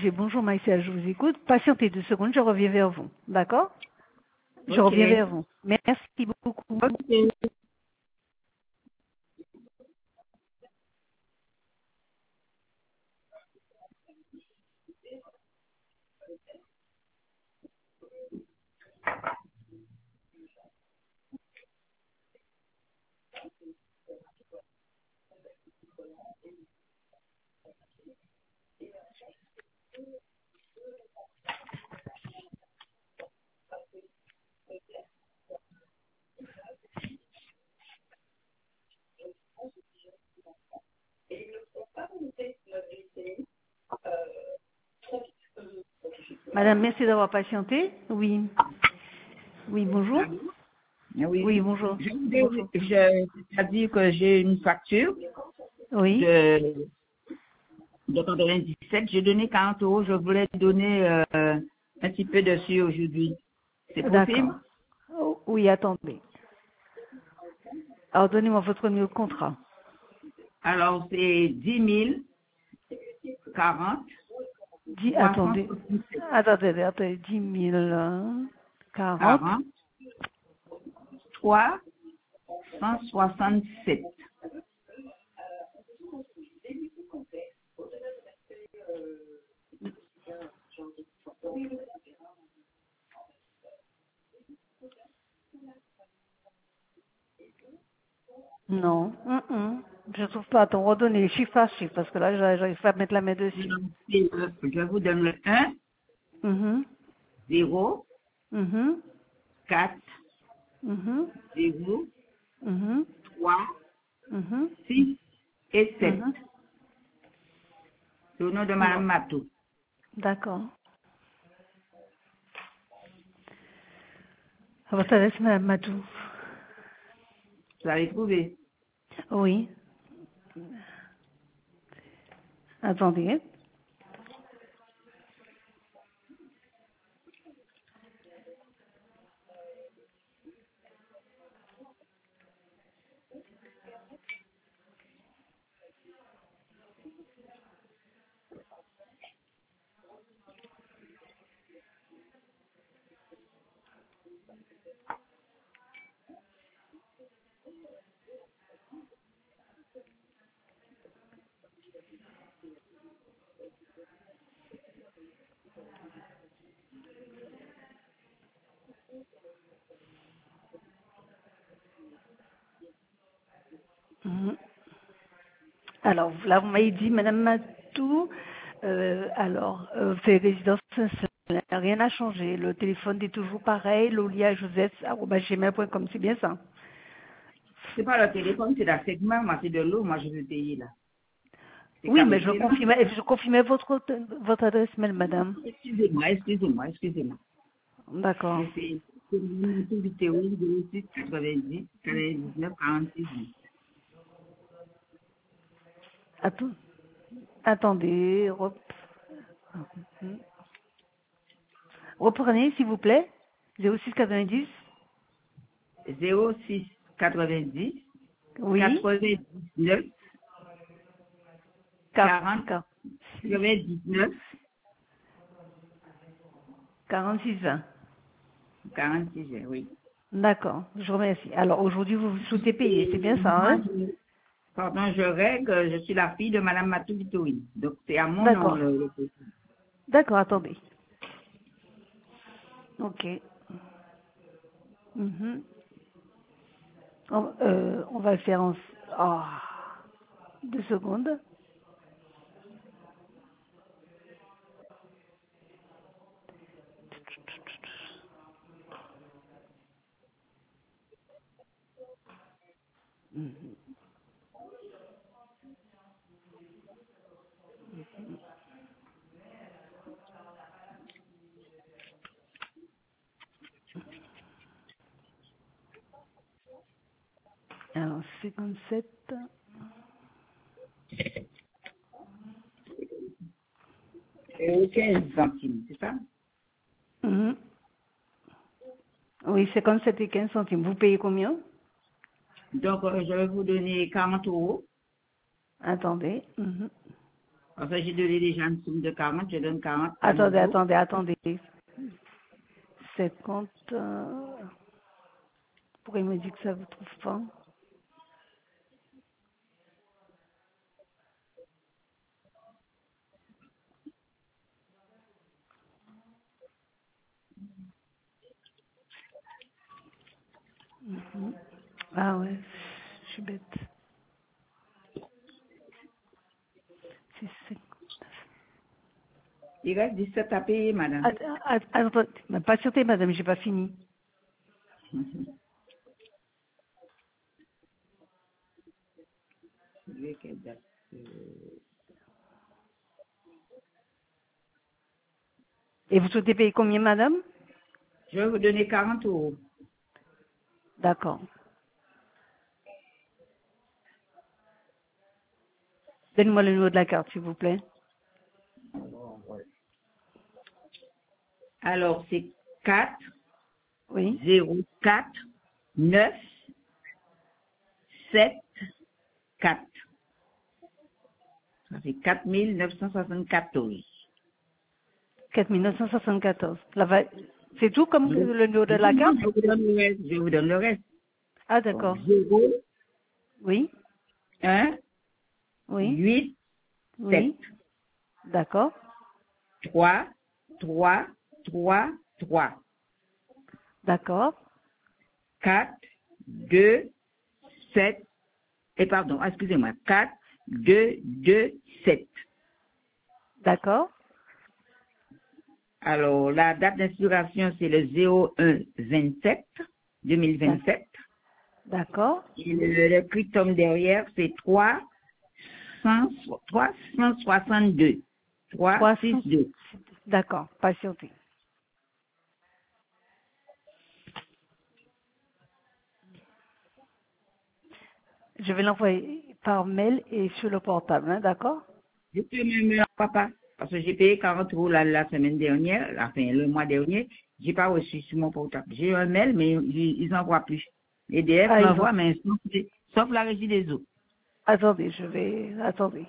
Roger, bonjour Maïsia, je vous écoute. Patientez 2 secondes, je reviens vers vous. D'accord? Je Ok. reviens vers vous. Merci beaucoup. Ok. Madame, merci d'avoir patienté. Oui. Oui, bonjour. Allô? Oui, Oui. bonjour. Bonjour. C'est-à-dire que j'ai une facture Oui. de 97. J'ai donné 40 euros. Je voulais donner un petit peu dessus aujourd'hui. C'est possible? D'accord. Oh, oui, attendez. Alors, donnez-moi votre numéro de contrat. Alors, c'est 10 040 Attendez. 367 Attendez. 10 040. 40 367. Non. Je ne trouve pas. Attends, redonnez les chiffres par chiffre parce que là, j'arrive pas à mettre la main dessus. Je vous donne le 1, Mhm. 0, Mhm. 4, Mhm. 0, Mhm. 3, Mhm. 6 et 7. Mhm. C'est au nom de Non. Madame Matou. D'accord. À votre adresse, Madame Matou. Vous avez trouvé? Oui. Attendez. Mhm. Alors, là, vous m'avez dit, Madame Matou, c'est résidence Saint-Cyr. Rien n'a changé. Le téléphone est toujours pareil, lolia.joseph@gmail.com, c'est bien ça? C'est pas le téléphone, c'est la segment, moi, c'est de l'eau, moi, je veux payer, là. C'est Oui, qu'à mais baisser, là. je confirmais votre adresse mail, madame. Excusez-moi. D'accord. C'est une activité, oui, de 6, 90, 99, 46. Attendez. Reprenez, s'il vous plaît. 0690. 06, 90, Oui. 99, 40, 46. 99, 46 20. 46, oui. D'accord, je vous remercie. Alors aujourd'hui, vous souhaitez payer, c'est bien Et ça, moi, hein? je règle, je suis la fille de Madame Matou Vitoui. Donc, c'est à mon nom, D'accord. le D'accord, attendez. Ok. Mhm. On va le faire en... Oh. 2 secondes. Alors, 57. et 15 centimes, c'est ça? Mhm. Oui, 57 et 15 centimes. Vous payez combien? Donc, je vais vous donner 40 euros. Attendez. Mhm. Parce que j'ai donné déjà une somme de 40, je donne 40 à Attendez, nouveau. attendez. 50. Pourquoi il me dit que ça ne vous trouve pas? Mhm. Ah ouais, je suis bête. C'est Il reste 17 à payer, madame. Attendez, patientez, madame, j'ai pas fini. Je veux qu'elle date. Et vous souhaitez payer combien, madame? Je vais vous donner 40 euros. D'accord. Donnez-moi le numéro de la carte, s'il vous plaît. Alors, c'est 4, Oui. 0, 4, 9, 7, 4. Ça fait 4974. 4974. C'est tout comme Non, le numéro de la non, carte? je vous donne le reste. Je vous donne le reste. Ah, Donc, d'accord. 0, Oui. 1, Oui. 8, 7, Oui. D'accord. 3, 3, 3, 3, D'accord. 4, 2, 7, et pardon, excusez-moi, 4, 2, 2, 7. D'accord. Alors, la date d'inspiration, c'est le 01-27, 2027. D'accord. Et le cryptum derrière, c'est 362. 300. 362. D'accord. Patientez. Je vais l'envoyer par mail et sur le portable, hein, d'accord? Je peux même, papa, parce que j'ai payé 40 euros la semaine dernière, enfin, le mois dernier, j'ai pas reçu sur mon portable. J'ai eu un mail, mais ils envoient plus. EDF Ah, ils ont... l'envoie, mais sauf la régie des eaux. Attendez, je vais... Attendez.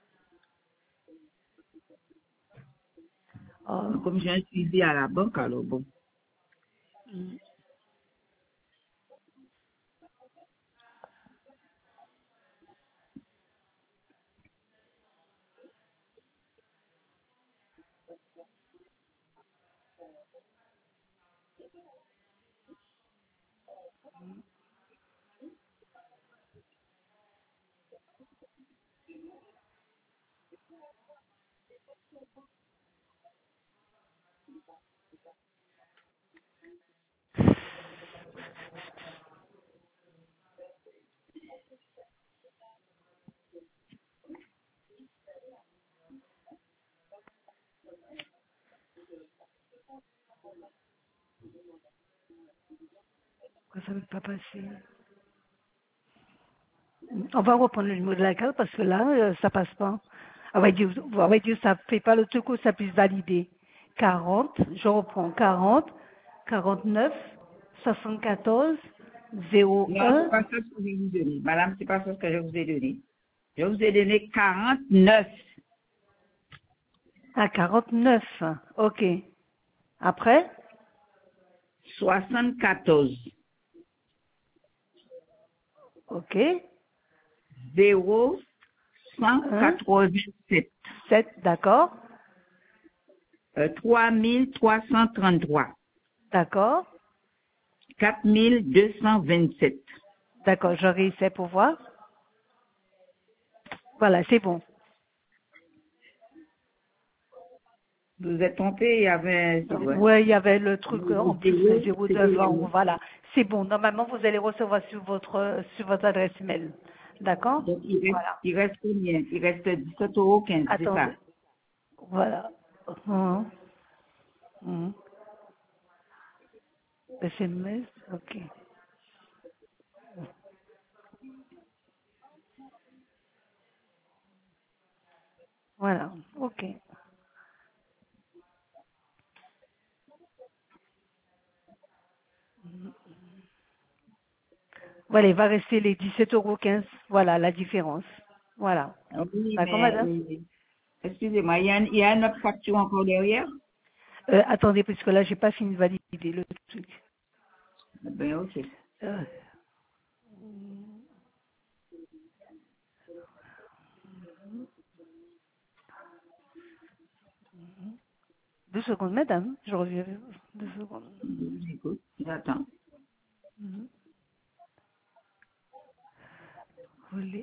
Oh. Donc, comme j'ai un suivi à la banque, alors bon. Mm. Pourquoi ça ne veut pas passer? On va reprendre le numéro de la carte parce que là, ça passe pas. On va dire, ça fait pas le truc où ça puisse valider. 40, je reprends 40, 49, 74, Non, c'est 01, pas ça que je vais vous donner. Madame, c'est pas ça que je vous ai donné. Je vous ai donné 49, à 49. OK. Après, 74, OK. 0, 1, 187, 7, d'accord. 3333, D'accord. 4227. D'accord, je réessaie pour voir. Voilà, c'est bon. Vous vous êtes trompé, il y avait, c'est vrai. Ouais, il y avait le truc en plus, le Zéro, 0 c'était devant. le- Voilà, c'est bon. Normalement, vous allez recevoir sur votre adresse mail. D'accord? Donc, Voilà. il reste combien? Il reste 17,15 €, c'est ça? Attendez. Voilà. Hum, hum. SMS, ok. Voilà, ok. Voilà, il va rester les 17,15 €. Voilà, la différence. Voilà. Ah oui, D'accord, mais madame? oui, oui. Excusez-moi, il y a une autre facture encore derrière? Attendez, parce que là, j'ai pas fini de valider le truc. Ben, ok. Euh, 2 secondes, madame. Je reviens. 2 secondes. J'écoute, j'attends. Mhm. Voulez.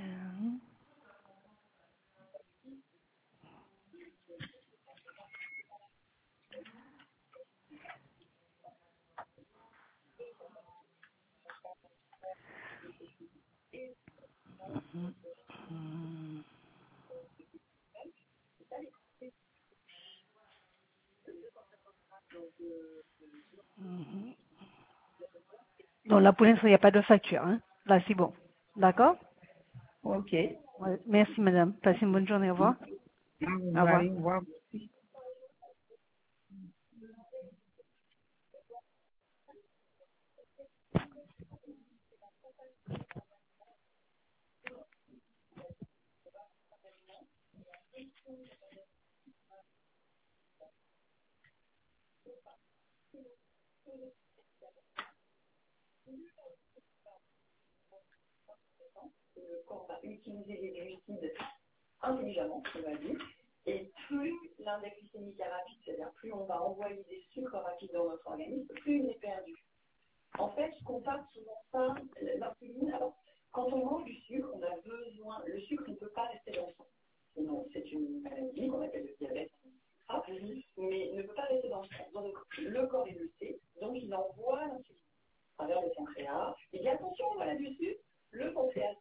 Donc là, pour l'instant, il n'y a pas de facture. Hein. Là, c'est bon. D'accord? Ok. Ouais. Merci, madame. Passez une bonne journée. Au revoir. Au Vous revoir. allez voir. Qu'on va utiliser les glucides intelligemment, on va dire, et plus l'index glycémique est rapide, c'est-à-dire plus on va envoyer des sucres rapides dans notre organisme, plus il est perdu. En fait, je compare souvent ça, l'insuline. Alors, quand on mange du sucre, on a besoin, le sucre ne peut pas rester dans le sang. Sinon, c'est une maladie qu'on appelle le diabète, mais ne peut pas rester dans le sang. Donc, le corps, il le sait, donc il envoie l'insuline à travers le pancréas. Il dit attention, voilà du sucre, le pancréas